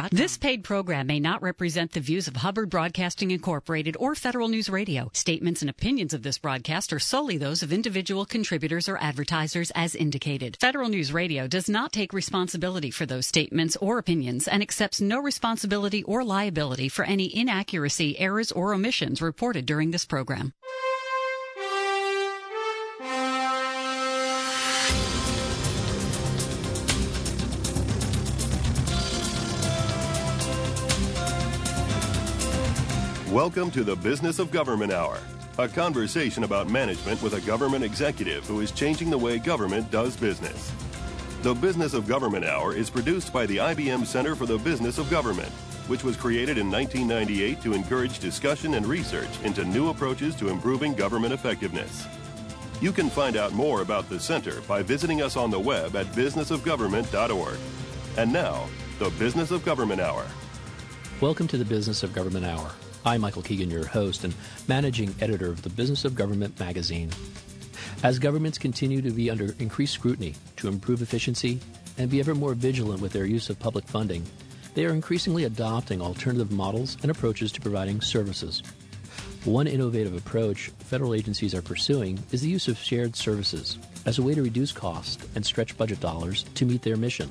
This paid program may not represent the views of Hubbard Broadcasting Incorporated or Federal News Radio. Statements and opinions of this broadcast are solely those of individual contributors or advertisers as indicated. Federal News Radio does not take responsibility for those statements or opinions and accepts no responsibility or liability for any inaccuracy, errors, or omissions reported during this program. Welcome to the Business of Government Hour, a conversation about management with a government executive who is changing the way government does business. The Business of Government Hour is produced by the IBM Center for the Business of Government, which was created in 1998 to encourage discussion and research into new approaches to improving government effectiveness. You can find out more about the center by visiting us on the web at businessofgovernment.org. And now, the Business of Government Hour. Welcome to the Business of Government Hour. I'm Michael Keegan, your host and managing editor of the Business of Government magazine. As governments continue to be under increased scrutiny to improve efficiency and be ever more vigilant with their use of public funding, they are increasingly adopting alternative models and approaches to providing services. One innovative approach federal agencies are pursuing is the use of shared services as a way to reduce cost and stretch budget dollars to meet their mission.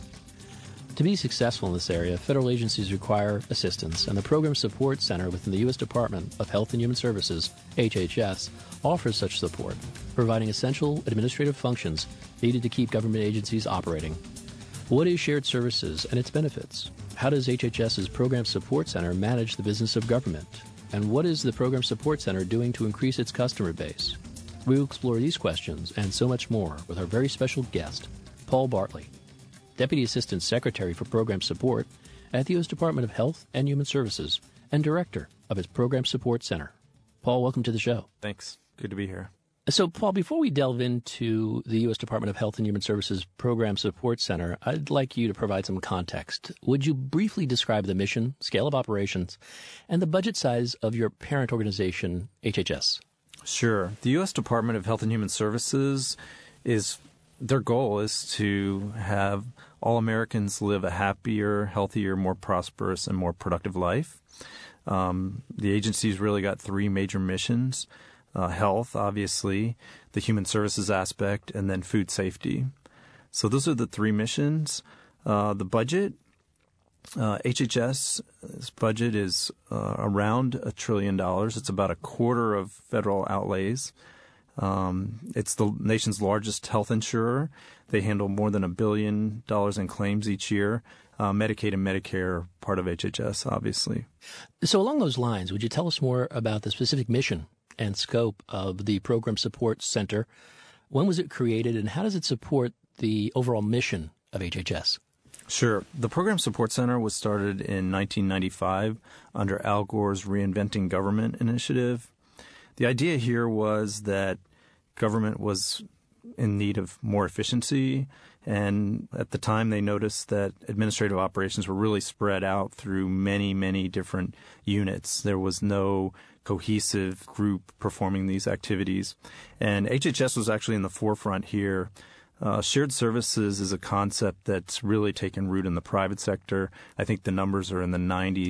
To be successful in this area, federal agencies require assistance, and the Program Support Center within the U.S. Department of Health and Human Services, HHS, offers such support, providing essential administrative functions needed to keep government agencies operating. What is shared services and its benefits? How does HHS's Program Support Center manage the business of government? And what is the Program Support Center doing to increase its customer base? We will explore these questions and so much more with our very special guest, Paul Bartley, Deputy Assistant Secretary for Program Support at the U.S. Department of Health and Human Services and Director of its Program Support Center. Paul, welcome to the show. Thanks. Good to be here. So, Paul, before we delve into the U.S. Department of Health and Human Services Program Support Center, I'd like you to provide some context. Would you briefly describe the mission, scale of operations, and the budget size of your parent organization, HHS? Sure. The U.S. Department of Health and Human Services their goal is to have all Americans live a happier, healthier, more prosperous, and more productive life. The agency's really got three major missions: health, obviously, the human services aspect, and then food safety. So those are the three missions. The budget, HHS's budget is around $1 trillion. It's about a quarter of federal outlays. It's the nation's largest health insurer. They handle more than $1 billion in claims each year. Medicaid and Medicare are part of HHS, obviously. So along those lines, would you tell us more about the specific mission and scope of the Program Support Center? When was it created, and how does it support the overall mission of HHS? Sure. The Program Support Center was started in 1995 under Al Gore's Reinventing Government initiative. The idea here was that government was in need of more efficiency, and at the time they noticed that administrative operations were really spread out through many, many different units. There was no cohesive group performing these activities, and HHS was actually in the forefront here. Shared services is a concept that's really taken root in the private sector. I think the numbers are in the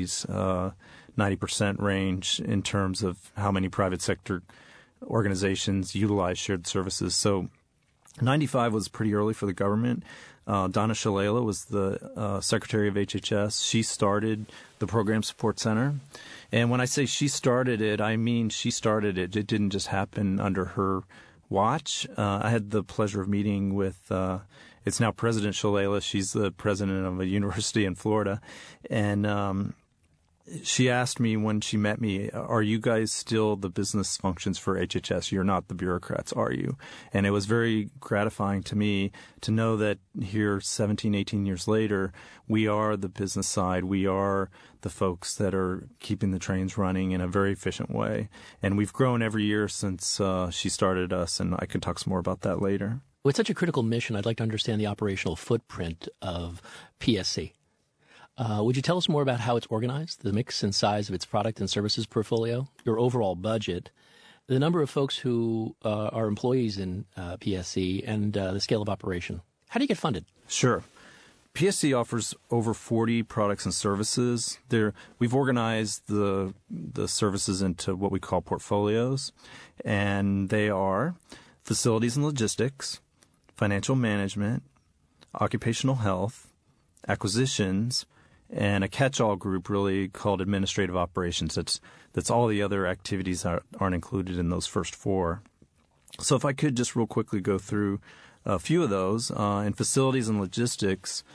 90% range in terms of how many private sector organizations utilize shared services. So 95 was pretty early for the government. Donna Shalala was the secretary of HHS. She started the Program Support Center. And when I say she started it, I mean she started it. It didn't just happen under her watch. I had the pleasure of meeting with it's now President Shalala. She's the president of a university in Florida. And she asked me when she met me, are you guys still the business functions for HHS? You're not the bureaucrats, are you? And it was very gratifying to me to know that here 17, 18 years later, we are the business side. We are the folks that are keeping the trains running in a very efficient way. And we've grown every year since she started us, and I can talk some more about that later. With such a critical mission, I'd like to understand the operational footprint of PSC. Would you tell us more about how it's organized, the mix and size of its product and services portfolio, your overall budget, the number of folks who are employees in PSC, and the scale of operation? How do you get funded? Sure. PSC offers over 40 products and services. We've organized the services into what we call portfolios, and they are facilities and logistics, financial management, occupational health, acquisitions, and a catch-all group really called administrative operations. That's all the other activities that aren't included in those first four. So if I could just real quickly go through a few of those. In facilities and logistics,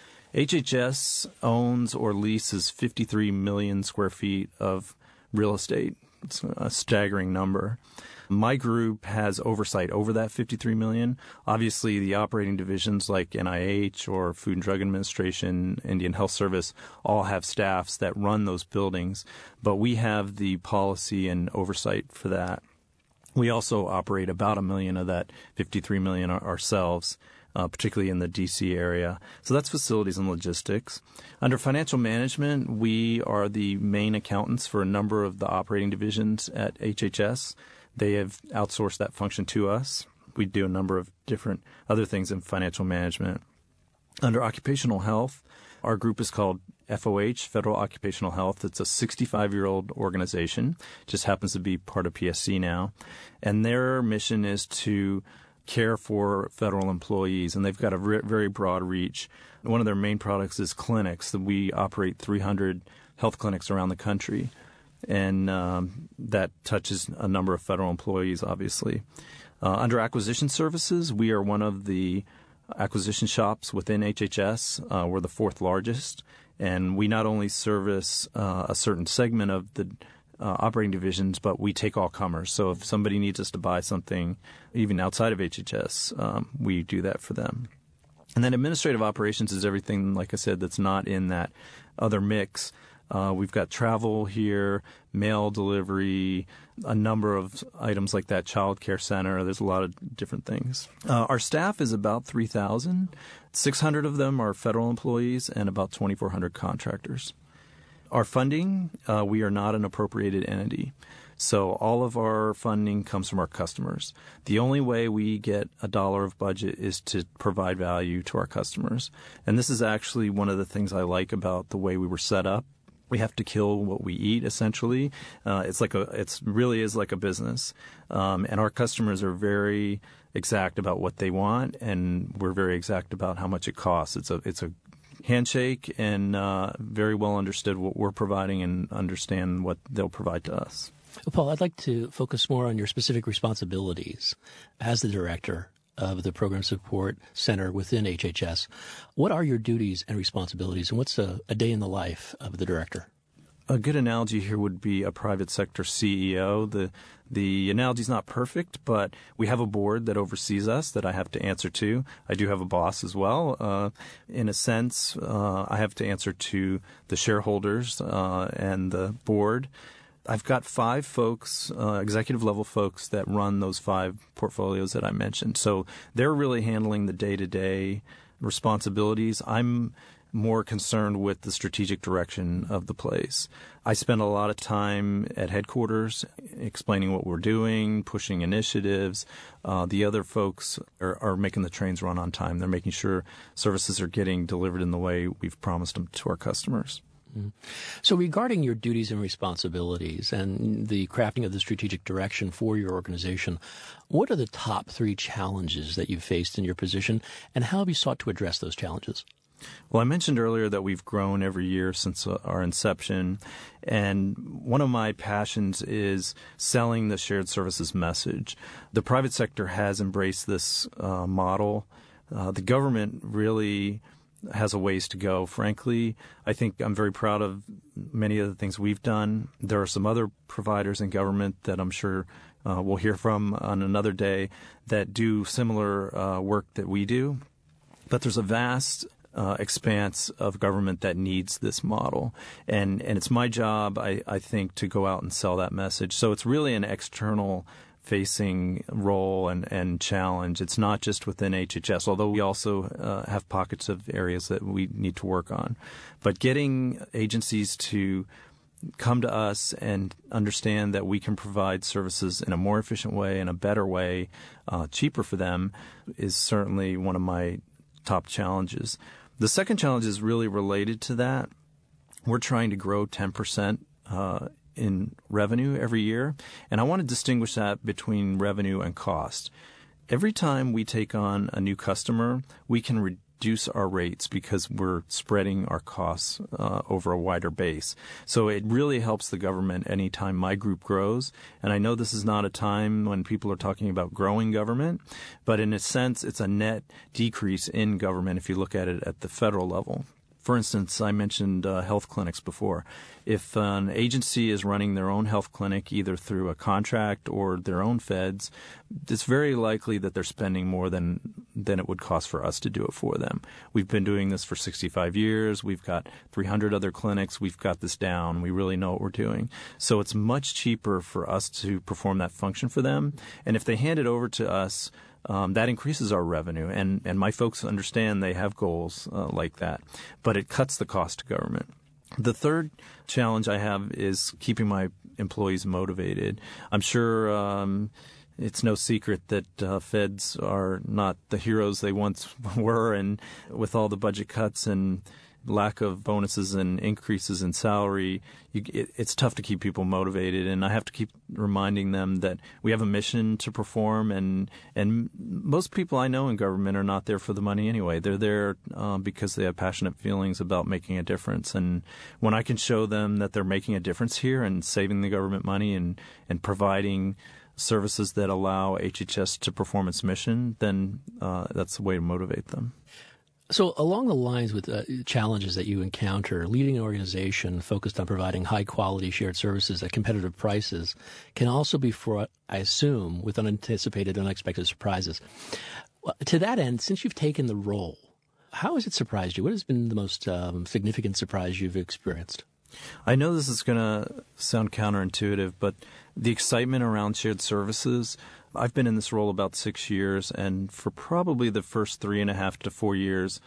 HHS owns or leases 53 million square feet of real estate. It's a staggering number. My group has oversight over that 53 million. Obviously, the operating divisions like NIH or Food and Drug Administration, Indian Health Service, all have staffs that run those buildings, but we have the policy and oversight for that. We also operate about 1 million of that 53 million ourselves, particularly in the D.C. area. So that's facilities and logistics. Under financial management, we are the main accountants for a number of the operating divisions at HHS. They have outsourced that function to us. We do a number of different other things in financial management. Under occupational health, our group is called FOH, Federal Occupational Health. It's a 65-year-old organization. Just happens to be part of PSC now. And their mission is to care for federal employees, and they've got a very broad reach. One of their main products is clinics. We operate 300 health clinics around the country, and that touches a number of federal employees, obviously. Under acquisition services, we are one of the acquisition shops within HHS. We're the fourth largest, and we not only service a certain segment of the operating divisions, but we take all comers. So if somebody needs us to buy something, even outside of HHS, we do that for them. And then administrative operations is everything, like I said, that's not in that other mix. We've got travel here, mail delivery, a number of items like that, child care center. There's a lot of different things. Our staff is about 3,000. 600 of them are federal employees and about 2,400 contractors. Our funding, we are not an appropriated entity. So all of our funding comes from our customers. The only way we get $1 of budget is to provide value to our customers. And this is actually one of the things I like about the way we were set up. We have to kill what we eat, essentially. It really is like a business. And our customers are very exact about what they want, and we're very exact about how much it costs. It's a handshake, and very well understood what we're providing and understand what they'll provide to us. Well, Paul, I'd like to focus more on your specific responsibilities as the director of the Program Support Center within HHS. What are your duties and responsibilities, and what's a day in the life of the director? A good analogy here would be a private sector CEO. The analogy is not perfect, but we have a board that oversees us that I have to answer to. I do have a boss as well. In a sense, I have to answer to the shareholders and the board. I've got 5 folks, executive-level folks, that run those 5 portfolios that I mentioned. So they're really handling the day-to-day responsibilities. I'm more concerned with the strategic direction of the place. I spend a lot of time at headquarters explaining what we're doing, pushing initiatives. The other folks are making the trains run on time. They're making sure services are getting delivered in the way we've promised them to our customers. So regarding your duties and responsibilities and the crafting of the strategic direction for your organization, what are the top 3 challenges that you've faced in your position, and how have you sought to address those challenges? Well, I mentioned earlier that we've grown every year since our inception, and one of my passions is selling the shared services message. The private sector has embraced this model. The government really has a ways to go. Frankly, I think I'm very proud of many of the things we've done. There are some other providers in government that I'm sure we'll hear from on another day that do similar work that we do. But there's a vast expanse of government that needs this model. And it's my job, I think, to go out and sell that message. So it's really an external facing role and challenge. It's not just within HHS, although we also have pockets of areas that we need to work on. But getting agencies to come to us and understand that we can provide services in a more efficient way, in a better way, cheaper for them, is certainly one of my top challenges. The second challenge is really related to that. We're trying to grow 10% in revenue every year, and I want to distinguish that between revenue and cost. Every time we take on a new customer, we can reduce our rates because we're spreading our costs over a wider base. So it really helps the government anytime my group grows. And I know this is not a time when people are talking about growing government, but in a sense, it's a net decrease in government if you look at it at the federal level. For instance, I mentioned health clinics before. If an agency is running their own health clinic, either through a contract or their own feds, it's very likely that they're spending more than it would cost for us to do it for them. We've been doing this for 65 years. We've got 300 other clinics. We've got this down. We really know what we're doing. So it's much cheaper for us to perform that function for them. And if they hand it over to us, that increases our revenue, and my folks understand they have goals like that, but it cuts the cost to government. The third challenge I have is keeping my employees motivated. I'm sure it's no secret that feds are not the heroes they once were, and with all the budget cuts and lack of bonuses and increases in salary, it's tough to keep people motivated. And I have to keep reminding them that we have a mission to perform. And most people I know in government are not there for the money anyway. They're there because they have passionate feelings about making a difference. And when I can show them that they're making a difference here and saving the government money and providing services that allow HHS to perform its mission, then that's the way to motivate them. So along the lines with challenges that you encounter, leading an organization focused on providing high-quality shared services at competitive prices can also be fraught, I assume, with unanticipated, unexpected surprises. To that end, since you've taken the role, how has it surprised you? What has been the most significant surprise you've experienced? I know this is going to sound counterintuitive, but the excitement around shared services, I've been in this role about 6 years, and for probably the first 3.5 to 4 years,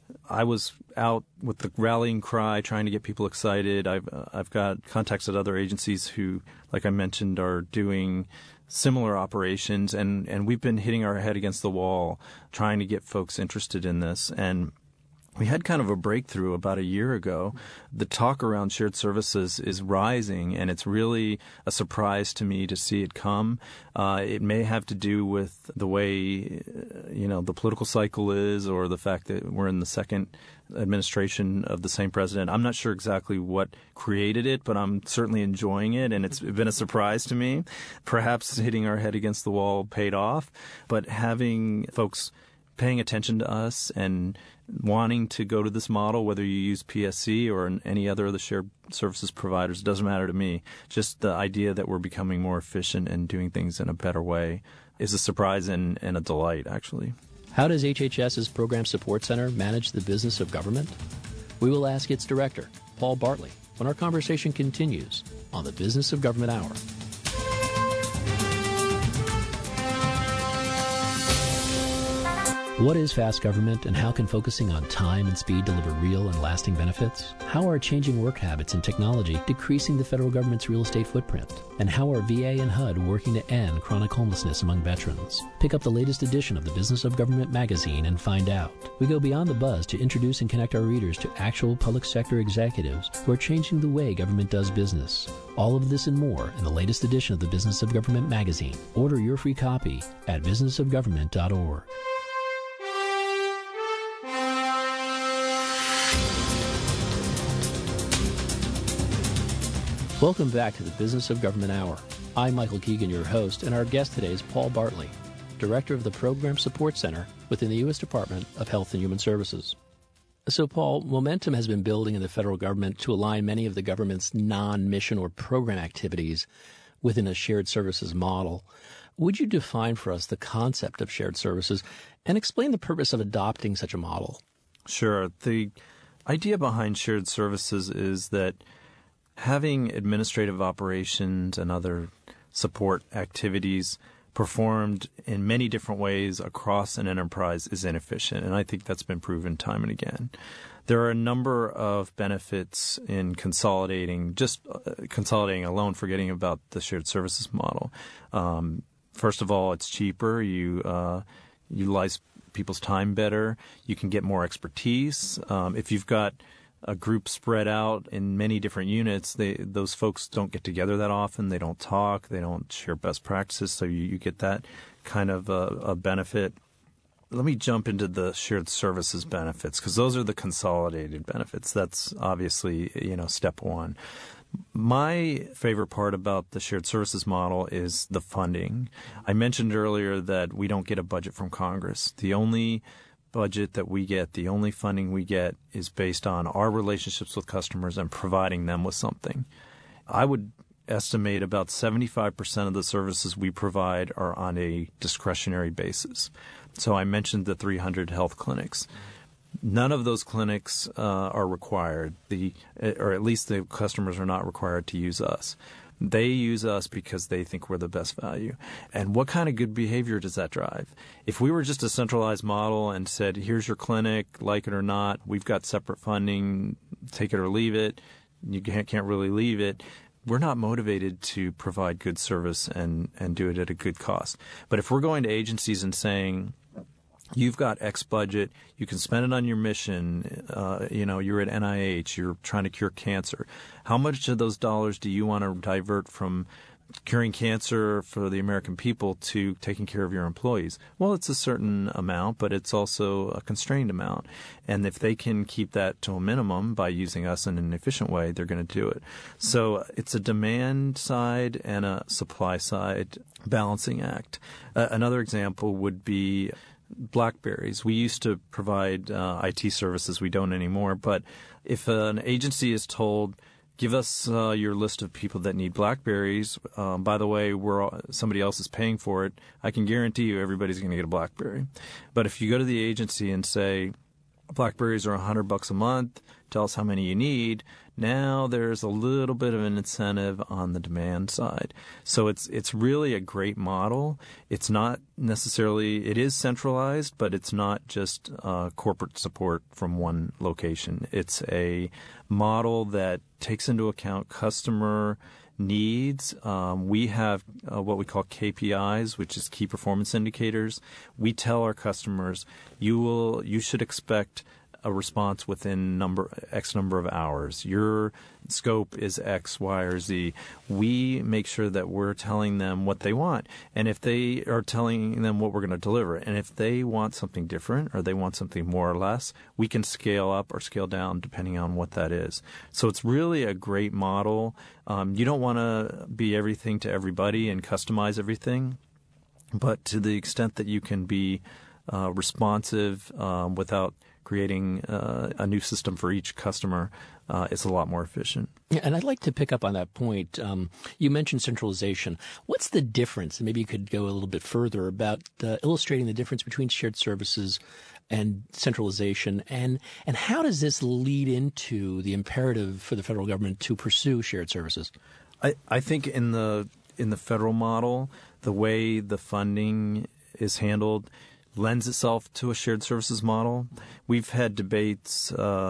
I was out with the rallying cry, trying to get people excited. I've got contacts at other agencies who, like I mentioned, are doing similar operations, and we've been hitting our head against the wall trying to get folks interested in this. And we had kind of a breakthrough about a year ago. The talk around shared services is rising, and it's really a surprise to me to see it come. It may have to do with the way, the political cycle is, or the fact that we're in the second administration of the same president. I'm not sure exactly what created it, but I'm certainly enjoying it, and it's been a surprise to me. Perhaps hitting our head against the wall paid off, but having folks paying attention to us and wanting to go to this model, whether you use PSC or any other of the shared services providers, doesn't matter to me. Just the idea that we're becoming more efficient and doing things in a better way is a surprise and a delight, actually. How does HHS's Program Support Center manage the business of government? We will ask its director, Paul Bartley, when our conversation continues on the Business of Government Hour. What is fast government, and how can focusing on time and speed deliver real and lasting benefits? How are changing work habits and technology decreasing the federal government's real estate footprint? And how are VA and HUD working to end chronic homelessness among veterans? Pick up the latest edition of the Business of Government magazine and find out. We go beyond the buzz to introduce and connect our readers to actual public sector executives who are changing the way government does business. All of this and more in the latest edition of the Business of Government magazine. Order your free copy at businessofgovernment.org. Welcome back to the Business of Government Hour. I'm Michael Keegan, your host, and our guest today is Paul Bartley, Director of the Program Support Center within the U.S. Department of Health and Human Services. So, Paul, momentum has been building in the federal government to align many of the government's non-mission or program activities within a shared services model. Would you define for us the concept of shared services and explain the purpose of adopting such a model? Sure. The idea behind shared services is that having administrative operations and other support activities performed in many different ways across an enterprise is inefficient, and I think that's been proven time and again. There are a number of benefits in consolidating, just consolidating alone, forgetting about the shared services model. First of all, it's cheaper. You utilize people's time better. You can get more expertise. If you've got a group spread out in many different units, those folks don't get together that often. They don't talk. They don't share best practices. So you get that kind of a benefit. Let me jump into the shared services benefits, because those are the consolidated benefits. That's obviously, step one. My favorite part about the shared services model is the funding. I mentioned earlier that we don't get a budget from Congress. The only budget that we get, the only funding we get, is based on our relationships with customers and providing them with something. I would estimate about 75% of the services we provide are on a discretionary basis. So I mentioned the 300 health clinics. None of those clinics are required, or at least the customers are not required to use us. They use us because they think we're the best value. And what kind of good behavior does that drive? If we were just a centralized model and said, here's your clinic, like it or not, we've got separate funding, take it or leave it, you can't really leave it, we're not motivated to provide good service and do it at a good cost. But if we're going to agencies and saying, you've got X budget, you can spend it on your mission, you're at NIH, you're trying to cure cancer. How much of those dollars do you want to divert from curing cancer for the American people to taking care of your employees? Well, it's a certain amount, but it's also a constrained amount. And if they can keep that to a minimum by using us in an efficient way, they're going to do it. So it's a demand side and a supply side balancing act. Another example would be BlackBerries. We used to provide IT services. We don't anymore. But if an agency is told, give us your list of people that need BlackBerries. By the way, somebody else is paying for it. I can guarantee you everybody's going to get a BlackBerry. But if you go to the agency and say, BlackBerries are $100 a month, tell us how many you need, now there's a little bit of an incentive on the demand side. So it's really a great model. It's not necessarily, it is centralized, but it's not just corporate support from one location. It's a model that takes into account customer needs. We have what we call KPIs, which is key performance indicators. We tell our customers, you should expect a response within X number of hours. Your scope is X, Y, or Z. We make sure that we're telling them what they want. And if they are telling them what we're going to deliver, and if they want something different or they want something more or less, we can scale up or scale down depending on what that is. So it's really a great model. You don't want to be everything to everybody and customize everything, but to the extent that you can be responsive without creating a new system for each customer, it's a lot more efficient. Yeah, and I'd like to pick up on that point. You mentioned centralization. What's the difference? And maybe you could go a little bit further about illustrating the difference between shared services and centralization, and how does this lead into the imperative for the federal government to pursue shared services? I think in the federal model, the way the funding is handled lends itself to a shared services model. We've had debates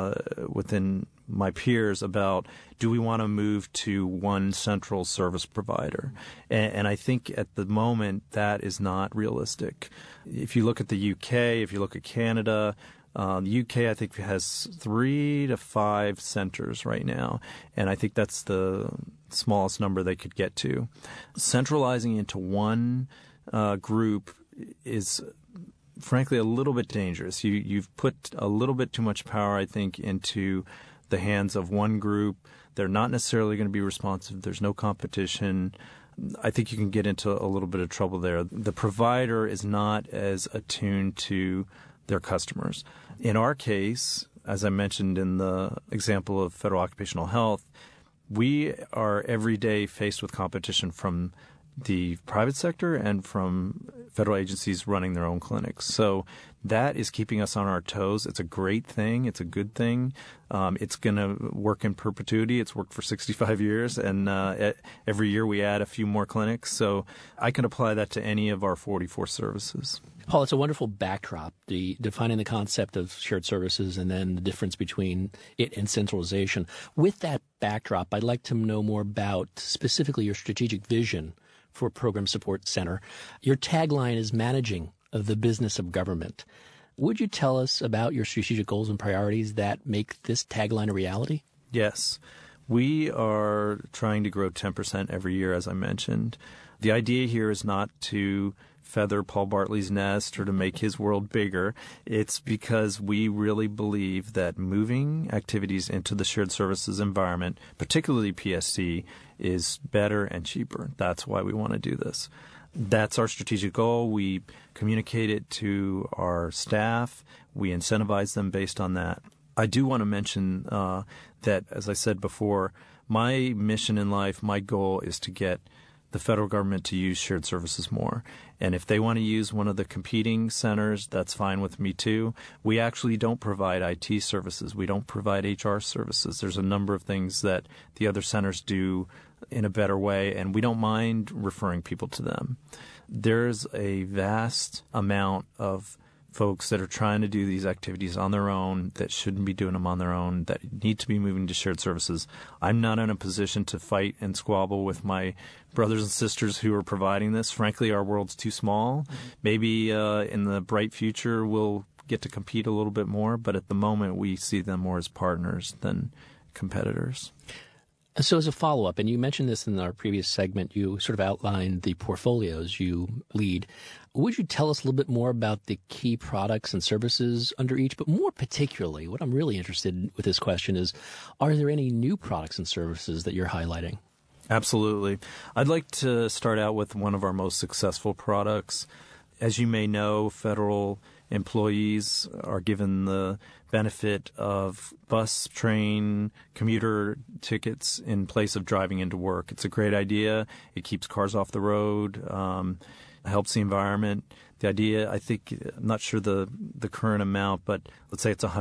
within my peers about, do we want to move to one central service provider? And I think at the moment that is not realistic. If you look at the UK, if you look at Canada, the UK, I think, has 3 to 5 centers right now, and I think that's the smallest number they could get to. Centralizing into one group is frankly a little bit dangerous. You've put a little bit too much power, I think, into the hands of one group. They're not necessarily going to be responsive. There's no competition. I think you can get into a little bit of trouble there. The provider is not as attuned to their customers. In our case, as I mentioned in the example of federal occupational health, we are every day faced with competition from the private sector and from federal agencies running their own clinics. So that is keeping us on our toes. It's a great thing. It's a good thing. It's going to work in perpetuity. It's worked for 65 years, and every year we add a few more clinics. So I can apply that to any of our 44 services. Paul, it's a wonderful backdrop, defining the concept of shared services and then the difference between it and centralization. With that backdrop, I'd like to know more about specifically your strategic vision for Program Support Center. Your tagline is managing the business of government. Would you tell us about your strategic goals and priorities that make this tagline a reality? Yes. We are trying to grow 10% every year, as I mentioned. The idea here is not to feather Paul Bartley's nest or to make his world bigger. It's because we really believe that moving activities into the shared services environment, particularly PSC, is better and cheaper. That's why we want to do this. That's our strategic goal. We communicate it to our staff. We incentivize them based on that. I do want to mention that, as I said before, my mission in life, my goal is to get the federal government to use shared services more. And if they want to use one of the competing centers, that's fine with me too. We actually don't provide IT services. We don't provide HR services. There's a number of things that the other centers do in a better way, and we don't mind referring people to them. There's a vast amount of folks that are trying to do these activities on their own that shouldn't be doing them on their own, that need to be moving to shared services. I'm not in a position to fight and squabble with my brothers and sisters who are providing this. Frankly, our world's too small. Maybe in the bright future we'll get to compete a little bit more, but at the moment we see them more as partners than competitors. So as a follow-up, and you mentioned this in our previous segment, you sort of outlined the portfolios you lead. Would you tell us a little bit more about the key products and services under each? But more particularly, what I'm really interested in with this question is, are there any new products and services that you're highlighting? Absolutely. I'd like to start out with one of our most successful products. As you may know, federal employees are given the benefit of bus, train, commuter tickets in place of driving into work. It's a great idea. It keeps cars off the road, helps the environment. The idea, I think, I'm not sure the current amount, but let's say it's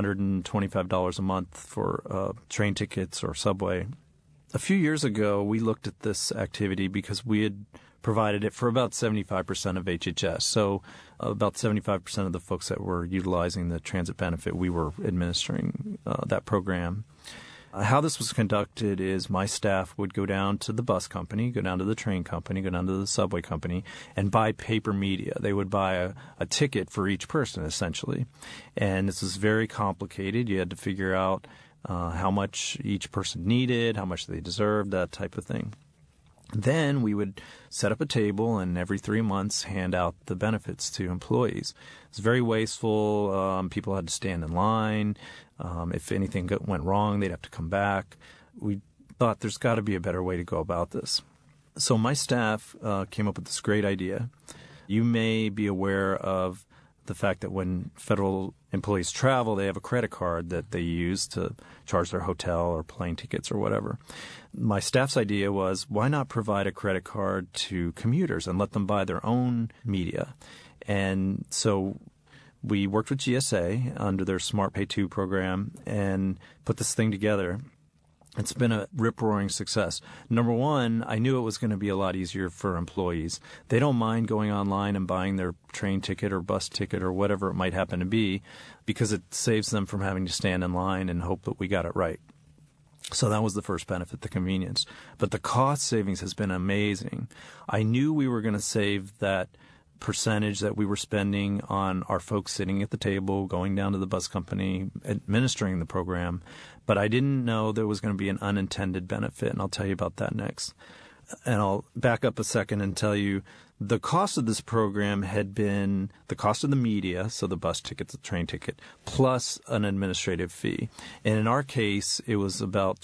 $125 a month for train tickets or subway. A few years ago, we looked at this activity because we had provided it for about 75% of HHS. So about 75% of the folks that were utilizing the transit benefit, we were administering that program. How this was conducted is my staff would go down to the bus company, go down to the train company, go down to the subway company, and buy paper media. They would buy a ticket for each person, essentially. And this was very complicated. You had to figure out how much each person needed, how much they deserved, that type of thing. Then we would set up a table and every 3 months hand out the benefits to employees. It's very wasteful. People had to stand in line. If anything went wrong, they'd have to come back. We thought there's got to be a better way to go about this. So my staff came up with this great idea. You may be aware of the fact that when federal employees travel, they have a credit card that they use to charge their hotel or plane tickets or whatever. My staff's idea was, why not provide a credit card to commuters and let them buy their own media? And so we worked with GSA under their Smart Pay 2 program and put this thing together. It's been a rip-roaring success. Number one, I knew it was going to be a lot easier for employees. They don't mind going online and buying their train ticket or bus ticket or whatever it might happen to be because it saves them from having to stand in line and hope that we got it right. So that was the first benefit, the convenience. But the cost savings has been amazing. I knew we were going to save that percentage that we were spending on our folks sitting at the table, going down to the bus company, administering the program, but I didn't know there was going to be an unintended benefit, and I'll tell you about that next. And I'll back up a second and tell you the cost of this program had been the cost of the media, so the bus ticket, the train ticket, plus an administrative fee. And in our case, it was about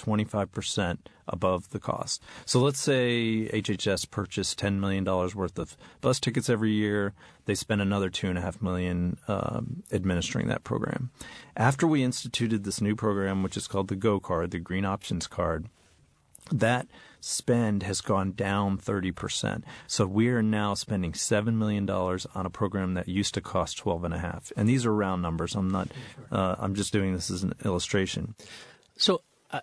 25% above the cost. So let's say HHS purchased $10 million worth of bus tickets every year. They spent another $2.5 million administering that program. After we instituted this new program, which is called the GO card, the Green Options Card, that spend has gone down 30%. So we are now spending $7 million on a program that used to cost $12.5. And these are round numbers. I'm just doing this as an illustration. So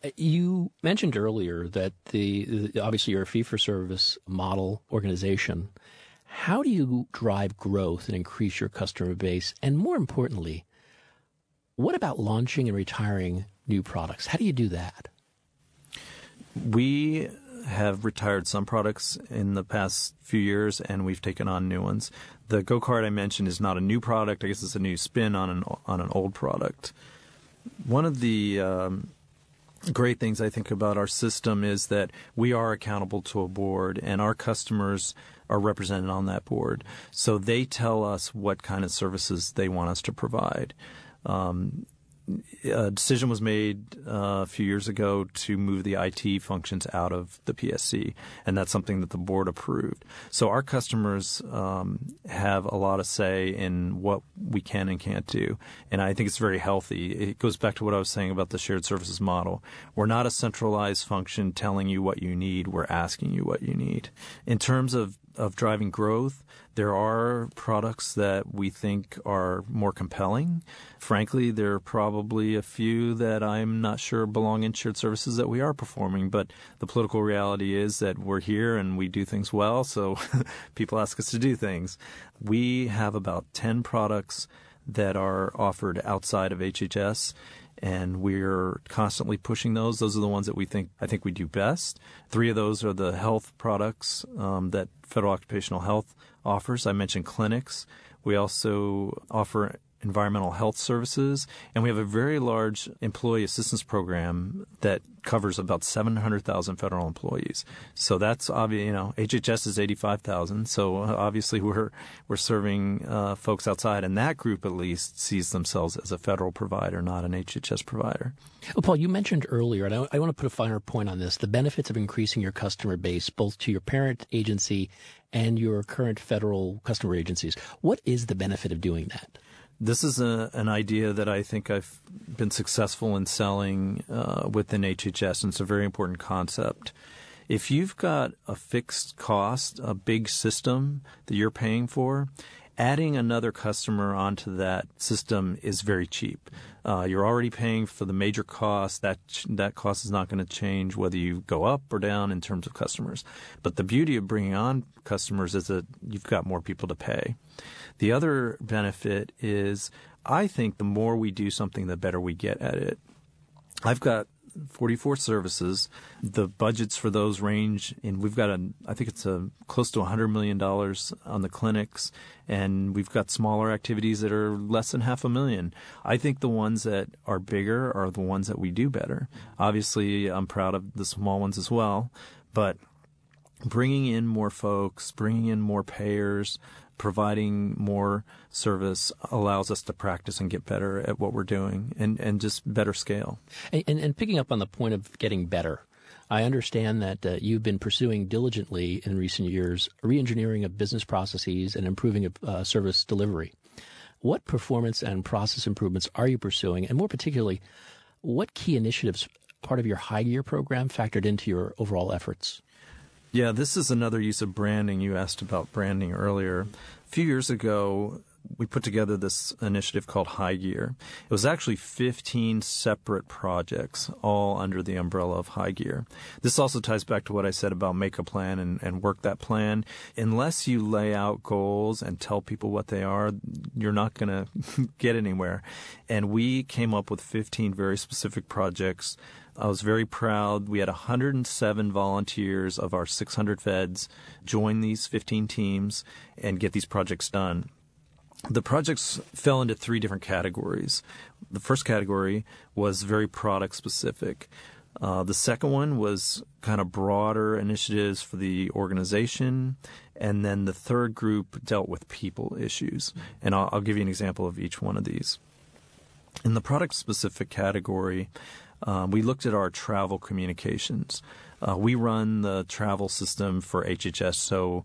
you mentioned earlier that obviously you're a fee-for-service model organization. How do you drive growth and increase your customer base? And more importantly, what about launching and retiring new products? How do you do that? We have retired some products in the past few years, and we've taken on new ones. The Go-Kart I mentioned is not a new product. I guess it's a new spin on an old product. One of the great things I think about our system is that we are accountable to a board, and our customers are represented on that board. So they tell us what kind of services they want us to provide. A decision was made a few years ago to move the IT functions out of the PSC, and that's something that the board approved. So our customers have a lot of say in what we can and can't do, and I think it's very healthy. It goes back to what I was saying about the shared services model. We're not a centralized function telling you what you need. We're asking you what you need. In terms of driving growth, there are products that we think are more compelling. Frankly, there are probably a few that I'm not sure belong in shared services that we are performing, but the political reality is that we're here and we do things well, so people ask us to do things. We have about 10 products that are offered outside of HHS, and we're constantly pushing those. Those are the ones that I think we do best. 3 of those are the health products that Federal Occupational Health offers. I mentioned clinics. We also offer environmental health services, and we have a very large employee assistance program that covers about 700,000 federal employees. So that's obvious. HHS is 85,000. So obviously we're serving folks outside, and that group at least sees themselves as a federal provider, not an HHS provider. Well, Paul, you mentioned earlier, and I want to put a finer point on this, the benefits of increasing your customer base, both to your parent agency and your current federal customer agencies. What is the benefit of doing that? This is an idea that I think I've been successful in selling within HHS, and it's a very important concept. If you've got a fixed cost, a big system that you're paying for, adding another customer onto that system is very cheap. You're already paying for the major cost. That cost is not going to change whether you go up or down in terms of customers. But the beauty of bringing on customers is that you've got more people to pay. The other benefit is I think the more we do something, the better we get at it. I've got 44 services. The budgets for those range, and we've got I think it's close to $100 million on the clinics, and we've got smaller activities that are less than $500,000. I think the ones that are bigger are the ones that we do better. Obviously, I'm proud of the small ones as well, but bringing in more folks, bringing in more payers, providing more service allows us to practice and get better at what we're doing and just better scale. And picking up on the point of getting better, I understand that you've been pursuing diligently in recent years re-engineering of business processes and improving of service delivery. What performance and process improvements are you pursuing? And more particularly, what key initiatives, part of your High Gear program, factored into your overall efforts? Yeah, this is another use of branding. You asked about branding earlier. A few years ago, we put together this initiative called High Gear. It was actually 15 separate projects, all under the umbrella of High Gear. This also ties back to what I said about make a plan and work that plan. Unless you lay out goals and tell people what they are, you're not going to get anywhere. And we came up with 15 very specific projects. I was very proud. We had 107 volunteers of our 600 feds join these 15 teams and get these projects done. The projects fell into 3 different categories. The first category was very product specific. The second one was kind of broader initiatives for the organization. And then the third group dealt with people issues. And I'll give you an example of each one of these. In the product specific category, we looked at our travel communications. We run the travel system for HHS, so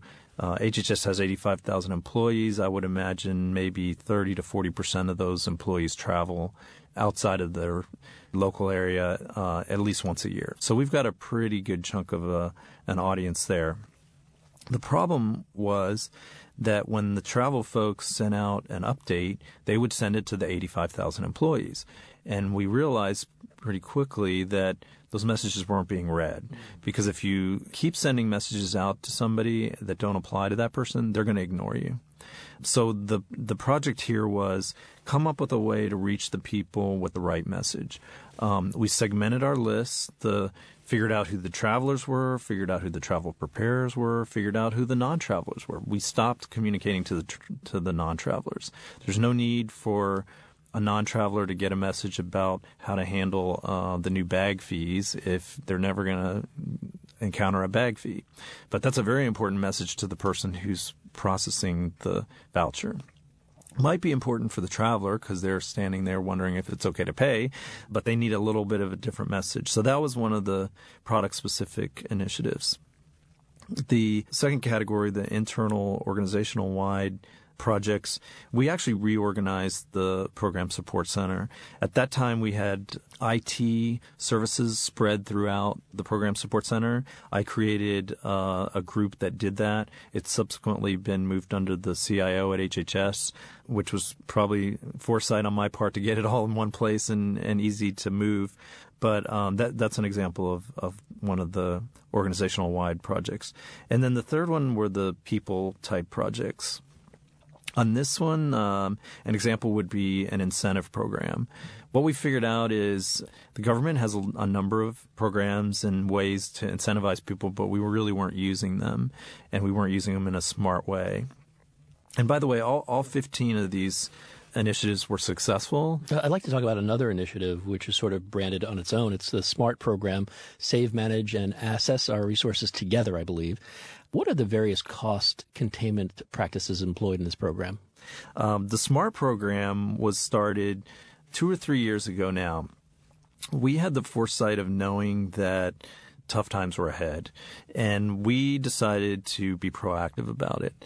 HHS has 85,000 employees. I would imagine maybe 30 to 40% of those employees travel outside of their local area at least once a year. So we've got a pretty good chunk of an audience there. The problem was that when the travel folks sent out an update, they would send it to the 85,000 employees. And we realized pretty quickly that those messages weren't being read. Because if you keep sending messages out to somebody that don't apply to that person, they're going to ignore you. So the project here was come up with a way to reach the people with the right message. We segmented our lists, figured out who the travelers were, figured out who the travel preparers were, figured out who the non-travelers were. We stopped communicating to the non-travelers. There's no need for a non-traveler to get a message about how to handle the new bag fees if they're never going to encounter a bag fee. But that's a very important message to the person who's processing the voucher. Might be important for the traveler because they're standing there wondering if it's okay to pay, but they need a little bit of a different message. So that was one of the product-specific initiatives. The second category, the internal organizational-wide projects, we actually reorganized the Program Support Center. At that time, we had IT services spread throughout the Program Support Center. I created a group that did that. It's subsequently been moved under the CIO at HHS, which was probably foresight on my part to get it all in one place and easy to move. But that's an example of one of the organizational-wide projects. And then the third one were the people-type projects. On this one, an example would be an incentive program. What we figured out is the government has a number of programs and ways to incentivize people, but we really weren't using them, and we weren't using them in a smart way. And by the way, all 15 of these initiatives were successful. I'd like to talk about another initiative which is sort of branded on its own. It's the SMART program, Save, Manage, and Assess Our Resources Together, I believe. What are the various cost containment practices employed in this program? The SMART program was started 2 or 3 years ago now. We had the foresight of knowing that tough times were ahead, and we decided to be proactive about it.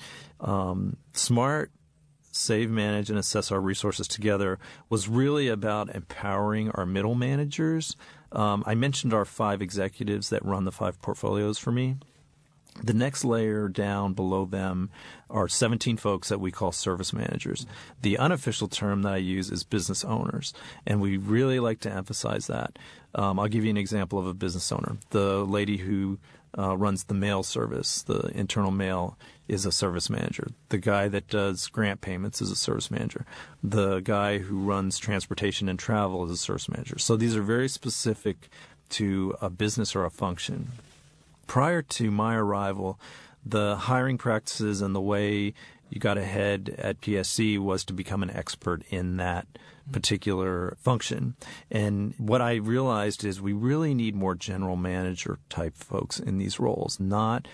SMART, Save, Manage, and Assess Our Resources Together was really about empowering our middle managers. I mentioned our 5 executives that run the 5 portfolios for me. The next layer down below them are 17 folks that we call service managers. The unofficial term that I use is business owners, and we really like to emphasize that. I'll give you an example of a business owner. The lady who runs the mail service, the internal mail, is a service manager. The guy that does grant payments is a service manager. The guy who runs transportation and travel is a service manager. So these are very specific to a business or a function. Prior to my arrival, the hiring practices and the way you got ahead at PSC was to become an expert in that particular function. And what I realized is we really need more general manager type folks in these roles. Not,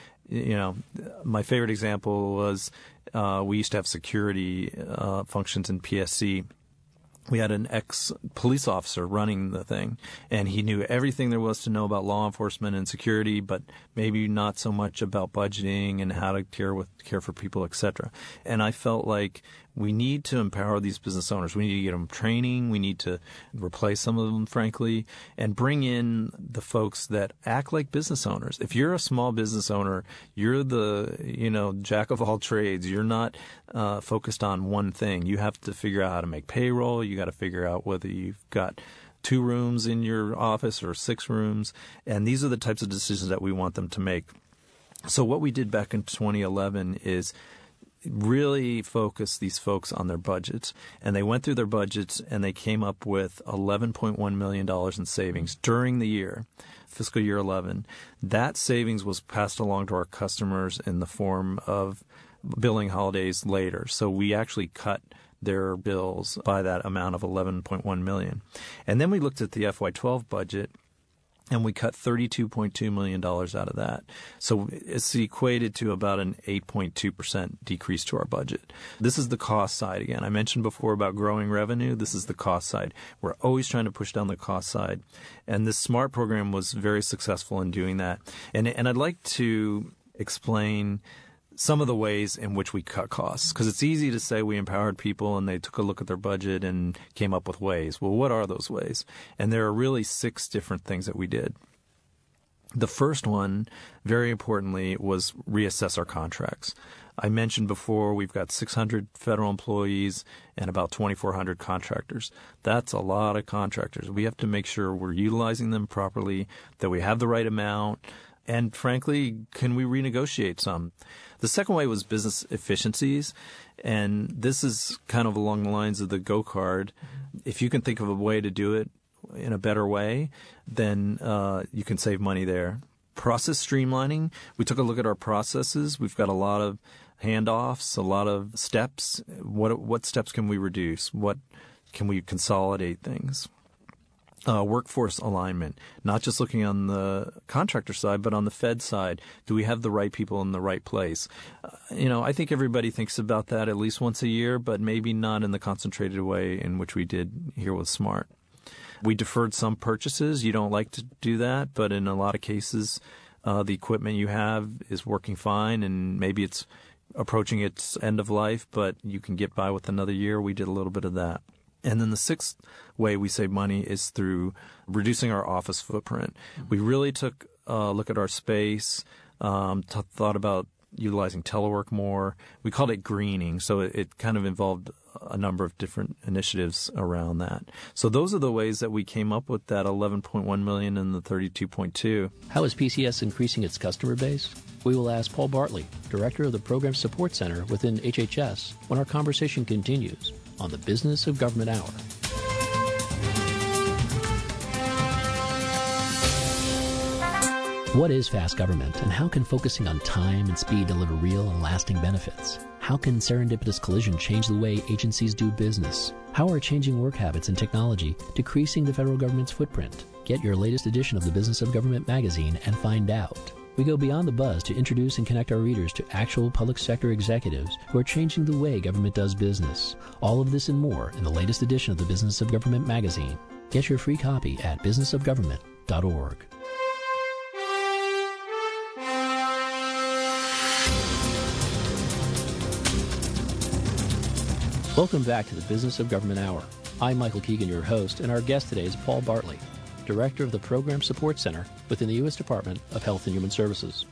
my favorite example was we used to have security functions in PSC. We had an ex-police officer running the thing, and he knew everything there was to know about law enforcement and security, but maybe not so much about budgeting and how to care for people, etc. And I felt like we need to empower these business owners. We need to get them training. We need to replace some of them, frankly, and bring in the folks that act like business owners. If you're a small business owner, you're the, jack of all trades. You're not focused on one thing. You have to figure out how to make payroll. You got to figure out whether you've got 2 rooms in your office or 6 rooms. And these are the types of decisions that we want them to make. So what we did back in 2011 is really focus these folks on their budgets. And they went through their budgets and they came up with $11.1 million in savings during the year, fiscal year 11. That savings was passed along to our customers in the form of billing holidays later. So we actually cut their bills by that amount of $11.1 million. And then we looked at the FY12 budget, and we cut $32.2 million out of that. So it's equated to about an 8.2% decrease to our budget. This is the cost side again. I mentioned before about growing revenue. This is the cost side. We're always trying to push down the cost side. And this SMART program was very successful in doing that. And I'd like to explain some of the ways in which we cut costs, because it's easy to say we empowered people and they took a look at their budget and came up with ways. Well, what are those ways? And there are really 6 different things that we did. The first one, very importantly, was reassess our contracts. I mentioned before we've got 600 federal employees and about 2,400 contractors. That's a lot of contractors. We have to make sure we're utilizing them properly, that we have the right amount. And frankly, can we renegotiate some? The second way was business efficiencies. And this is kind of along the lines of the Go card. If you can think of a way to do it in a better way, then you can save money there. Process streamlining. We took a look at our processes. We've got a lot of handoffs, a lot of steps. What steps can we reduce? What can we consolidate things? Workforce alignment, not just looking on the contractor side, but on the Fed side. Do we have the right people in the right place? I think everybody thinks about that at least once a year, but maybe not in the concentrated way in which we did here with SMART. We deferred some purchases. You don't like to do that, but in a lot of cases, the equipment you have is working fine, and maybe it's approaching its end of life, but you can get by with another year. We did a little bit of that. And then the sixth way we save money is through reducing our office footprint. We really took a look at our space, thought about utilizing telework more. We called it greening, so it kind of involved a number of different initiatives around that. So those are the ways that we came up with that $11.1 million and the $32.2. How is PCS increasing its customer base? We will ask Paul Bartley, Director of the Program Support Center within HHS, when our conversation continues on the Business of Government Hour. What is fast government, and how can focusing on time and speed deliver real and lasting benefits? How can serendipitous collision change the way agencies do business? How are changing work habits and technology decreasing the federal government's footprint? Get your latest edition of the Business of Government magazine and find out. We go beyond the buzz to introduce and connect our readers to actual public sector executives who are changing the way government does business. All of this and more in the latest edition of the Business of Government magazine. Get your free copy at businessofgovernment.org. Welcome back to the Business of Government Hour. I'm Michael Keegan, your host, and our guest today is Paul Bartley, Director of the Program Support Center within the U.S. Department of Health and Human Services.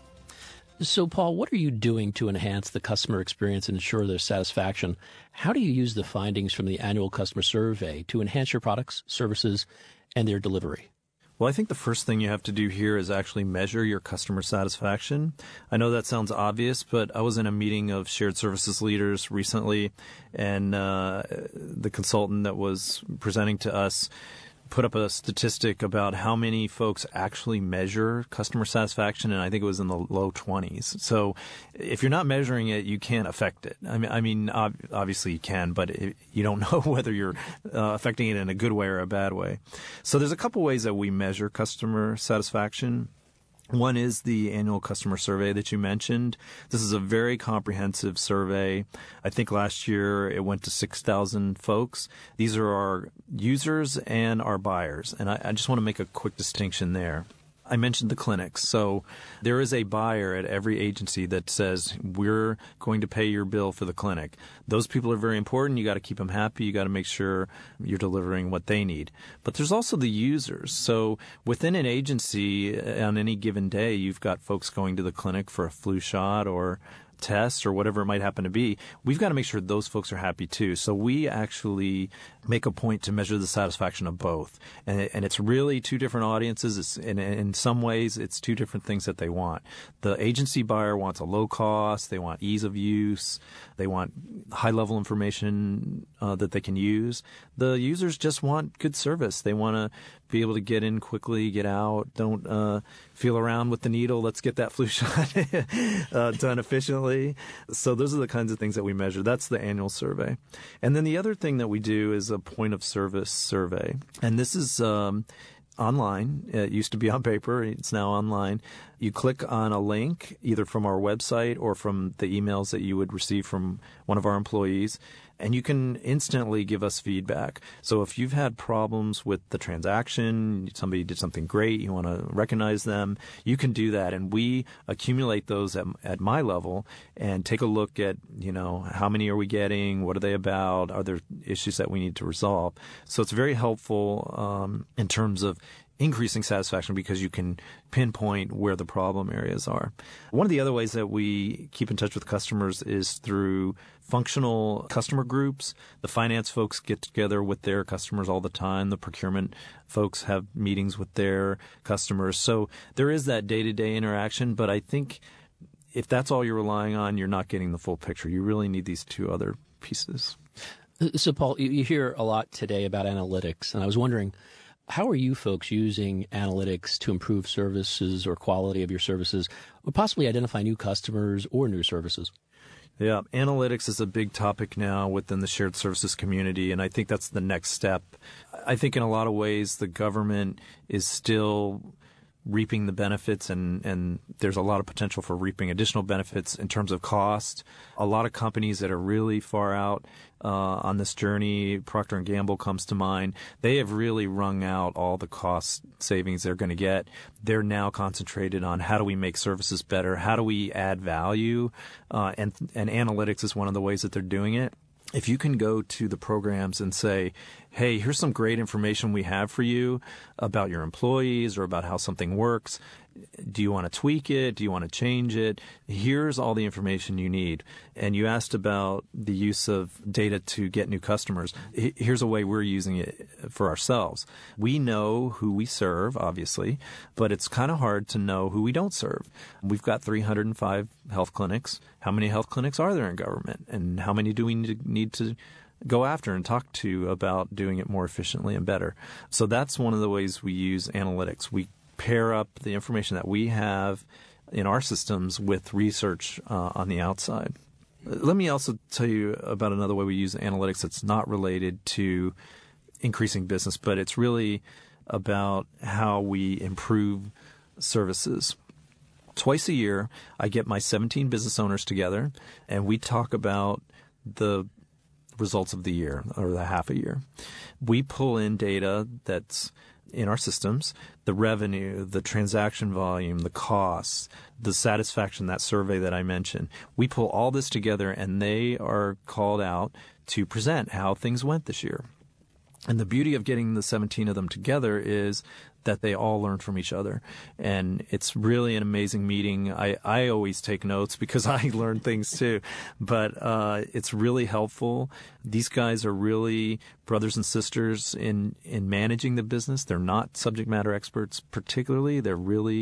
So, Paul, what are you doing to enhance the customer experience and ensure their satisfaction? How do you use the findings from the annual customer survey to enhance your products, services, and their delivery? Well, I think the first thing you have to do here is actually measure your customer satisfaction. I know that sounds obvious, but I was in a meeting of shared services leaders recently, and the consultant that was presenting to us put up a statistic about how many folks actually measure customer satisfaction, and I think it was in the low 20s. So if you're not measuring it, you can't affect it. I mean, obviously you can, but you don't know whether you're affecting it in a good way or a bad way. So there's a couple ways that we measure customer satisfaction. One is the annual customer survey that you mentioned. This is a very comprehensive survey. I think last year it went to 6,000 folks. These are our users and our buyers. And I just want to make a quick distinction there. I mentioned the clinics. So there is a buyer at every agency that says, we're going to pay your bill for the clinic. Those people are very important. You got to keep them happy. You got to make sure you're delivering what they need. But there's also the users. So within an agency on any given day, you've got folks going to the clinic for a flu shot or test or whatever it might happen to be. We've got to make sure those folks are happy too. So we actually make a point to measure the satisfaction of both. And it's really two different audiences. In some ways, it's two different things that they want. The agency buyer wants a low cost. They want ease of use. They want high-level information that they can use. The users just want good service. They want to be able to get in quickly, get out, don't feel around with the needle. Let's get that flu shot done efficiently. So those are the kinds of things that we measure. That's the annual survey. And then the other thing that we do is a point of service survey. And this is online. It used to be on paper. It's now online. You click on a link either from our website or from the emails that you would receive from one of our employees, and you can instantly give us feedback. So if you've had problems with the transaction, somebody did something great, you want to recognize them, you can do that. And we accumulate those at my level and take a look at, how many are we getting? What are they about? Are there issues that we need to resolve? So it's very helpful in terms of increasing satisfaction because you can pinpoint where the problem areas are. One of the other ways that we keep in touch with customers is through functional customer groups. The finance folks get together with their customers all the time. The procurement folks have meetings with their customers. So there is that day-to-day interaction, but I think if that's all you're relying on, you're not getting the full picture. You really need these two other pieces. So, Paul, you hear a lot today about analytics, and I was wondering, how are you folks using analytics to improve services or quality of your services, or possibly identify new customers or new services? Yeah, analytics is a big topic now within the shared services community, and I think that's the next step. I think in a lot of ways the government is still reaping the benefits, and there's a lot of potential for reaping additional benefits in terms of cost. A lot of companies that are really far out on this journey, Procter & Gamble comes to mind, they have really wrung out all the cost savings they're going to get. They're now concentrated on how do we make services better, how do we add value, and analytics is one of the ways that they're doing it. If you can go to the programs and say, hey, here's some great information we have for you about your employees or about how something works. Do you want to tweak it? Do you want to change it? Here's all the information you need. And you asked about the use of data to get new customers. Here's a way we're using it for ourselves. We know who we serve, obviously, but it's kind of hard to know who we don't serve. We've got 305 health clinics. How many health clinics are there in government? And how many do we need to go after and talk to about doing it more efficiently and better? So that's one of the ways we use analytics. We pair up the information that we have in our systems with research on the outside. Let me also tell you about another way we use analytics that's not related to increasing business, but it's really about how we improve services. Twice a year, I get my 17 business owners together, and we talk about the results of the year or the half a year. We pull in data that's in our systems, the revenue, the transaction volume, the costs, the satisfaction, that survey that I mentioned. We pull all this together, and they are called out to present how things went this year. And the beauty of getting the 17 of them together is that they all learn from each other. And it's really an amazing meeting. I always take notes because I learn things too. But it's really helpful. These guys are really brothers and sisters in managing the business. They're not subject matter experts particularly. We're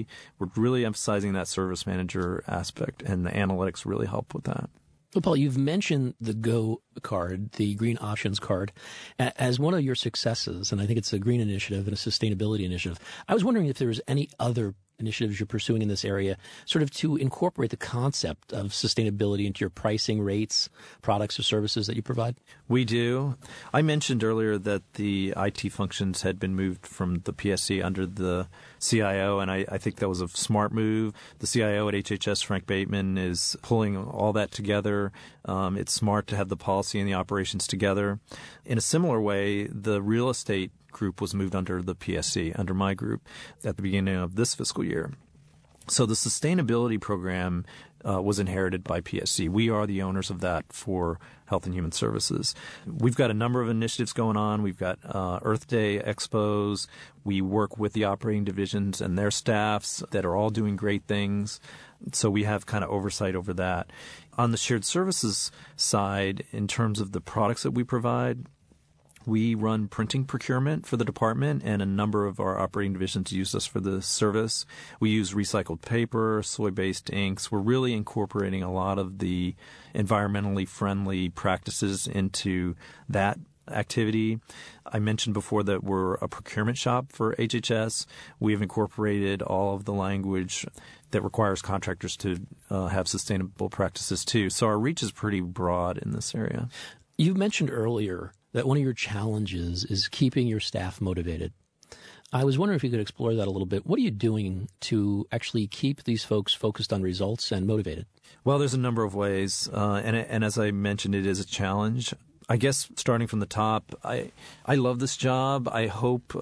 really emphasizing that service manager aspect, and the analytics really help with that. Well, Paul, you've mentioned the GO card, the Green Options card, as one of your successes, and I think it's a green initiative and a sustainability initiative. I was wondering if there was any other initiatives you're pursuing in this area, sort of to incorporate the concept of sustainability into your pricing rates, products or services that you provide? We do. I mentioned earlier that the IT functions had been moved from the PSC under the CIO, and I think that was a smart move. The CIO at HHS, Frank Bateman, is pulling all that together. It's smart to have the policy and the operations together. In a similar way, the real estate group was moved under the PSC, under my group, at the beginning of this fiscal year. So the sustainability program was inherited by PSC. We are the owners of that for Health and Human Services. We've got a number of initiatives going on. We've got Earth Day expos. We work with the operating divisions and their staffs that are all doing great things. So we have kind of oversight over that. On the shared services side, in terms of the products that we provide, we run printing procurement for the department, and a number of our operating divisions use us for the service. We use recycled paper, soy-based inks. We're really incorporating a lot of the environmentally friendly practices into that activity. I mentioned before that we're a procurement shop for HHS. We've incorporated all of the language that requires contractors to have sustainable practices too. So our reach is pretty broad in this area. You mentioned earlier that one of your challenges is keeping your staff motivated. I was wondering if you could explore that a little bit. What are you doing to actually keep these folks focused on results and motivated? Well, there's a number of ways, and as I mentioned, it is a challenge. I guess starting from the top, I love this job. I hope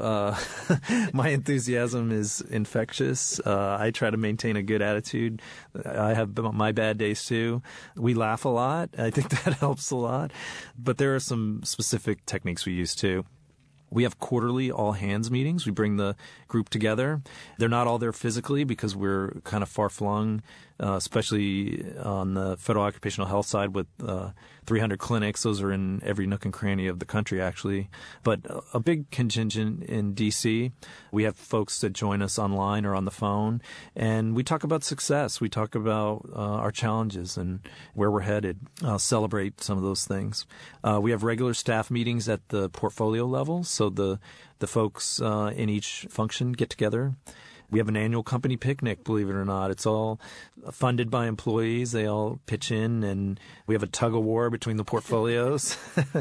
my enthusiasm is infectious. I try to maintain a good attitude. I have my bad days too. We laugh a lot. I think that helps a lot. But there are some specific techniques we use too. We have quarterly all-hands meetings. We bring the group together. They're not all there physically because we're kind of far-flung, especially on the federal occupational health side with 300 clinics. Those are in every nook and cranny of the country, actually. But a big contingent in D.C. We have folks that join us online or on the phone, and we talk about success. We talk about our challenges and where we're headed, celebrate some of those things. We have regular staff meetings at the portfolio level, so the folks in each function get together. We have an annual company picnic, believe it or not. It's all funded by employees. They all pitch in, and we have a tug-of-war between the portfolios.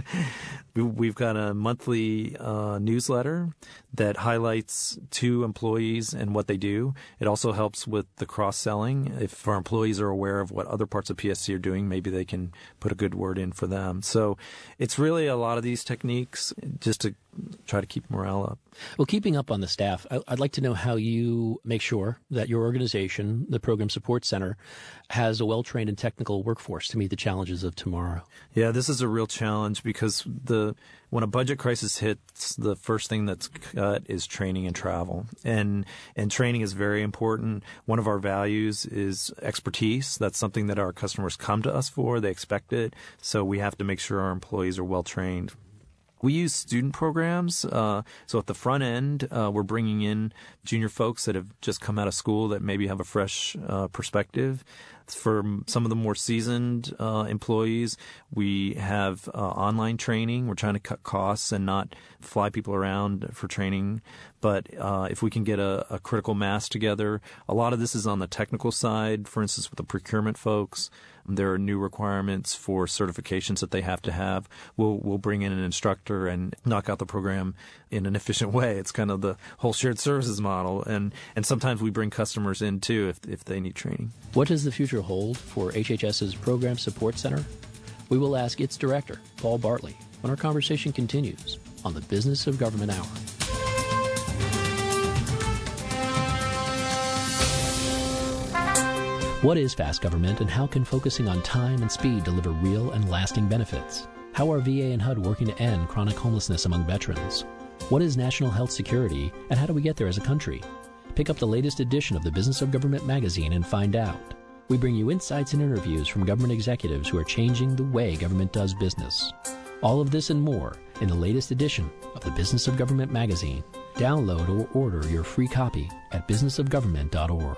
We've got a monthly newsletter that highlights to employees and what they do. It also helps with the cross-selling. If our employees are aware of what other parts of PSC are doing, maybe they can put a good word in for them. So it's really a lot of these techniques just to try to keep morale up. Well, keeping up on the staff, I'd like to know how you make sure that your organization, the Program Support Center, has a well-trained and technical workforce to meet the challenges of tomorrow. Yeah, this is a real challenge because when a budget crisis hits, the first thing that's cut is training and travel. And training is very important. One of our values is expertise. That's something that our customers come to us for. They expect it. So we have to make sure our employees are well trained. We use student programs. So at the front end, we're bringing in junior folks that have just come out of school that maybe have a fresh perspective. For some of the more seasoned employees, we have online training. We're trying to cut costs and not fly people around for training. But if we can get a critical mass together, a lot of this is on the technical side. For instance, with the procurement folks, there are new requirements for certifications that they have to have. We'll bring in an instructor and knock out the program in an efficient way. It's kind of the whole shared services model. And sometimes we bring customers in, too, if they need training. What does the future hold for HHS's Program Support Center? We will ask its director, Paul Bartley, when our conversation continues on the Business of Government Hour. What is fast government, and how can focusing on time and speed deliver real and lasting benefits? How are VA and HUD working to end chronic homelessness among veterans? What is national health security, and how do we get there as a country? Pick up the latest edition of the Business of Government magazine and find out. We bring you insights and interviews from government executives who are changing the way government does business. All of this and more in the latest edition of the Business of Government magazine. Download or order your free copy at businessofgovernment.org.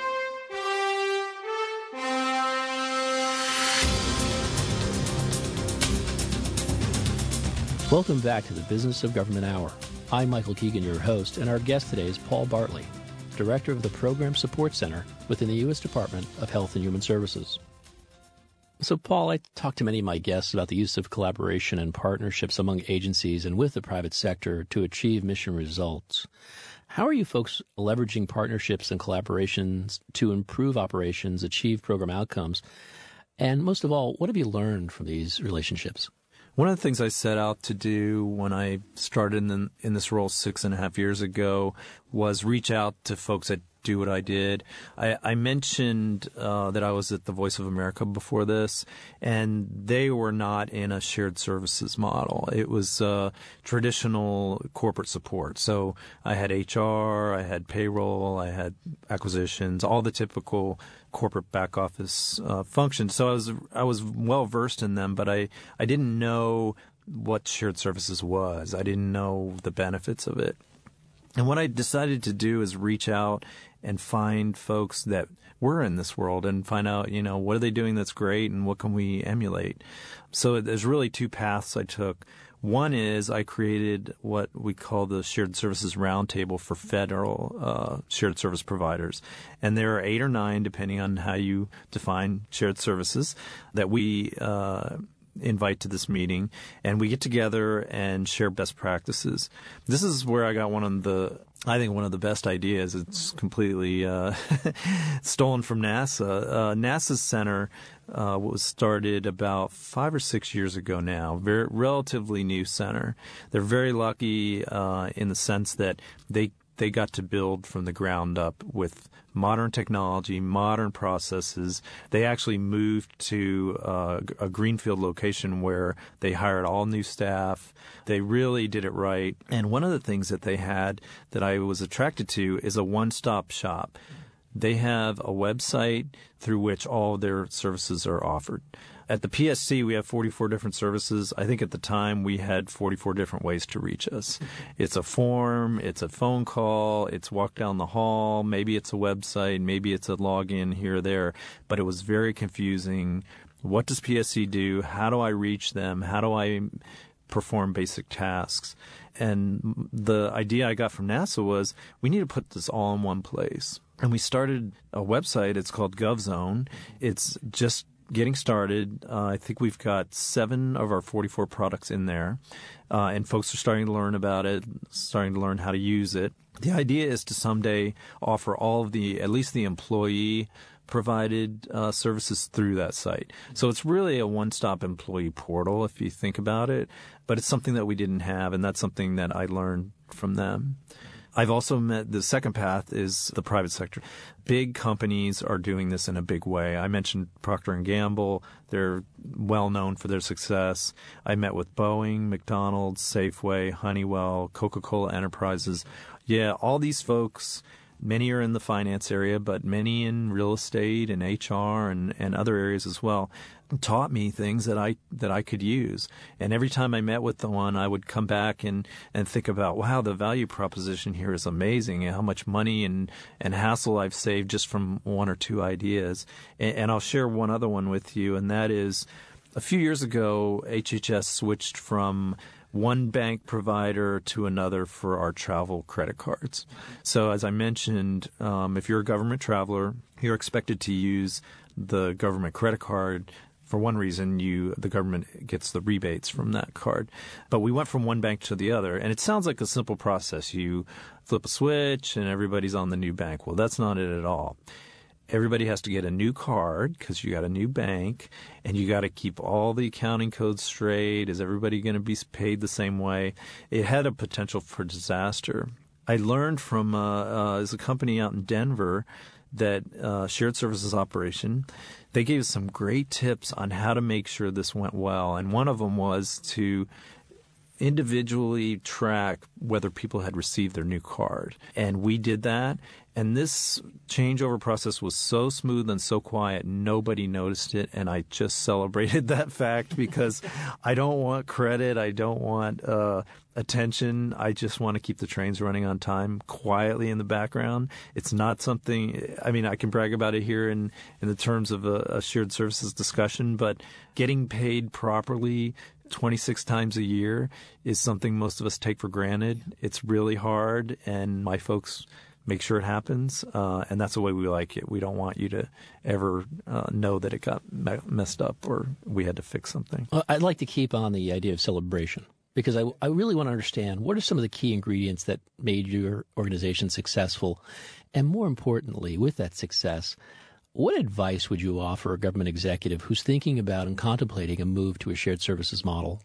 Welcome back to the Business of Government Hour. I'm Michael Keegan, your host, and our guest today is Paul Bartley, Director of the Program Support Center within the U.S. Department of Health and Human Services. So, Paul, I talked to many of my guests about the use of collaboration and partnerships among agencies and with the private sector to achieve mission results. How are you folks leveraging partnerships and collaborations to improve operations, achieve program outcomes? And most of all, what have you learned from these relationships? One of the things I set out to do when I started in this role 6.5 years ago was reach out to folks that do what I did. I mentioned that I was at the Voice of America before this, and they were not in a shared services model. It was traditional corporate support. So I had HR, I had payroll, I had acquisitions, all the typical corporate back office functions. So I was well versed in them, but I didn't know what shared services was. I didn't know the benefits of it. And what I decided to do is reach out and find folks that were in this world and find out, what are they doing that's great and what can we emulate? So there's really two paths I took. One is I created what we call the Shared Services Roundtable for federal shared service providers. And there are 8 or 9, depending on how you define shared services, that we invite to this meeting, and we get together and share best practices. This is where I got one of the best ideas. It's completely stolen from NASA. NASA's center was started about 5 or 6 years ago now. Relatively new center. They're very lucky in the sense that they they got to build from the ground up with modern technology, modern processes. They actually moved to a greenfield location where they hired all new staff. They really did it right. And one of the things that they had that I was attracted to is a one-stop shop. They have a website through which all of their services are offered. At the PSC, we have 44 different services. I think at the time we had 44 different ways to reach us. It's a form, it's a phone call, it's walk down the hall, maybe it's a website, maybe it's a login here or there. But it was very confusing. What does PSC do? How do I reach them? How do I perform basic tasks? And the idea I got from NASA was we need to put this all in one place. And we started a website. It's called GovZone. It's just getting started. I think we've got 7 of our 44 products in there, and folks are starting to learn about it, starting to learn how to use it. The idea is to someday offer all of at least the employee provided services through that site. So it's really a one-stop employee portal if you think about it, but it's something that we didn't have, and that's something that I learned from them. I've also met the second path is the private sector. Big companies are doing this in a big way. I mentioned Procter & Gamble. They're well known for their success. I met with Boeing, McDonald's, Safeway, Honeywell, Coca-Cola Enterprises. Yeah, all these folks, many are in the finance area, but many in real estate and HR and other areas as well, taught me things that I could use. And every time I met with the one, I would come back and think about, wow, the value proposition here is amazing, and how much money and hassle I've saved just from 1 or 2 ideas. And I'll share one other one with you, and that is a few years ago, HHS switched from one bank provider to another for our travel credit cards. So as I mentioned, if you're a government traveler, you're expected to use the government credit card. For one reason, the government gets the rebates from that card. But we went from one bank to the other, and it sounds like a simple process. You flip a switch and everybody's on the new bank. Well, that's not it at all. Everybody has to get a new card because you got a new bank, and you got to keep all the accounting codes straight. Is everybody going to be paid the same way? It had a potential for disaster. I learned from there's a company out in Denver that shared services operation. They gave us some great tips on how to make sure this went well, and one of them was to individually track whether people had received their new card. And we did that. And this changeover process was so smooth and so quiet, nobody noticed it. And I just celebrated that fact because I don't want credit. I don't want attention. I just want to keep the trains running on time quietly in the background. It's not something, I mean, I can brag about it here in the terms of a shared services discussion, but getting paid properly 26 times a year is something most of us take for granted. It's really hard, and my folks make sure it happens, and that's the way we like it. We don't want you to ever know that it got messed up or we had to fix something. Well, I'd like to keep on the idea of celebration because I really want to understand what are some of the key ingredients that made your organization successful, and more importantly, with that success, what advice would you offer a government executive who's thinking about and contemplating a move to a shared services model?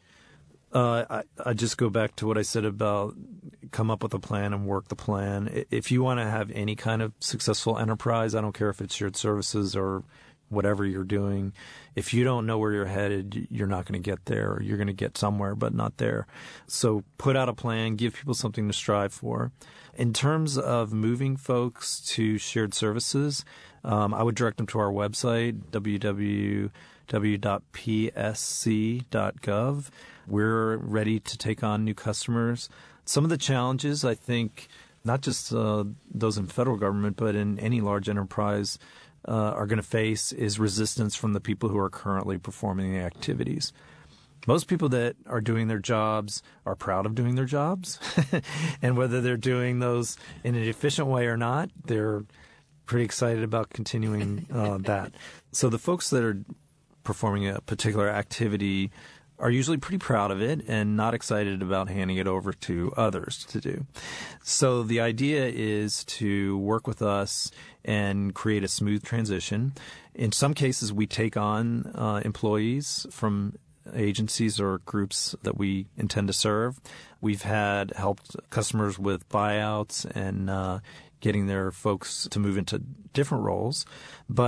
I just go back to what I said about come up with a plan and work the plan. If you want to have any kind of successful enterprise, I don't care if it's shared services or whatever you're doing, if you don't know where you're headed, you're not going to get there, or you're going to get somewhere but not there. So put out a plan, give people something to strive for. In terms of moving folks to shared services, I would direct them to our website, www.psc.gov. We're ready to take on new customers. Some of the challenges, I think, not just those in federal government, but in any large enterprise, are going to face is resistance from the people who are currently performing the activities. Most people that are doing their jobs are proud of doing their jobs. And whether they're doing those in an efficient way or not, they're pretty excited about continuing that. So the folks that are performing a particular activity are usually pretty proud of it and not excited about handing it over to others to do. So the idea is to work with us and create a smooth transition. In some cases, we take on employees from agencies or groups that we intend to serve. We've helped customers with buyouts and getting their folks to move into different roles. But